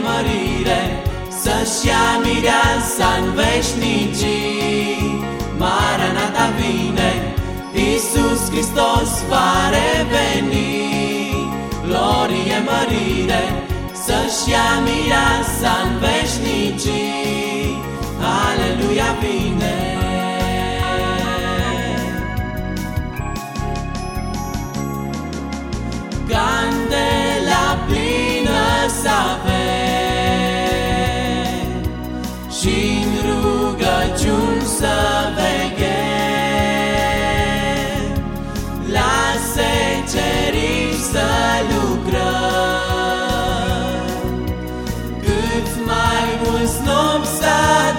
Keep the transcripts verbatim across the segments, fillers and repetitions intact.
mărire, să-și ia mireasa în veșnicii. Maranata vine, Iisus Hristos va reveni. Glorie, mărire, să-și ia mireasa în veșnicii. Aleluia vine. Candela plină să avem și-n rugăciuni să veghem, la seceriș să lucrăm, cât mai mulți nopți să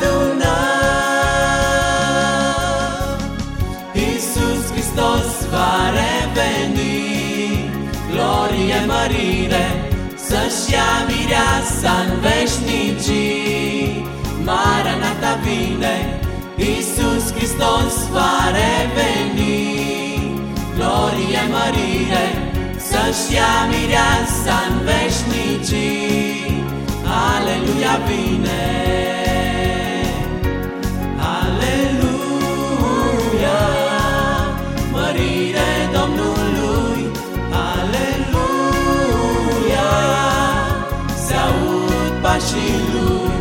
adunăm. Iisus Hristos va reveni. Glorie, mărire, să-și ia mireasa în veșnicii. Maranata vine, Iisus Hristos va reveni. Glorie, mărire, să-și ia mireasa în veșnicii. Aleluia vine. Aleluia, mărire Domnului. Aleluia, se-aud pașii Lui.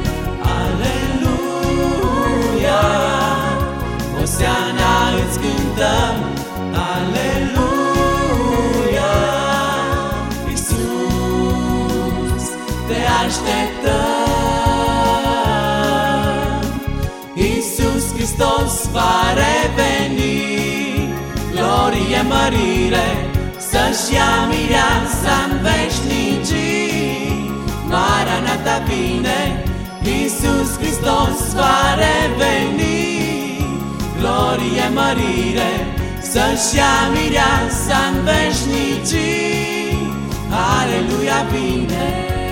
Aleluia, Oseana îți cântăm. Aleluia, Iisus, te așteptăm. Iisus Hristos va reveni. Glorie, mărire, să-și ia mireasa în veșnicii. Maranata vine, Iisus Hristos va reveni. Glorie, mărire, să-și ia mireasa în veșnicii. Aleluia vine.